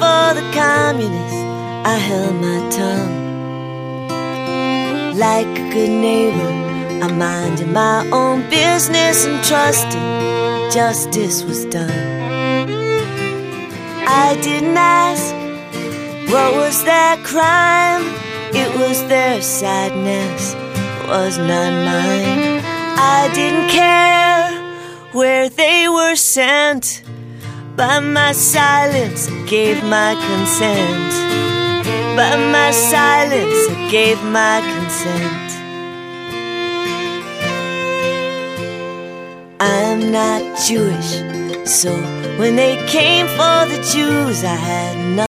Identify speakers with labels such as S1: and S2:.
S1: for the communists, I held my tongue. Like a good neighbor, I minded my own business and trusted justice was done. I didn't ask, what was their crime? It was their sadness, was not mine. I didn't care where they were sent. By my silence, I gave my consent. By my silence, I gave my consent. I'm not Jewish, so when they came for the Jews, I had nothing.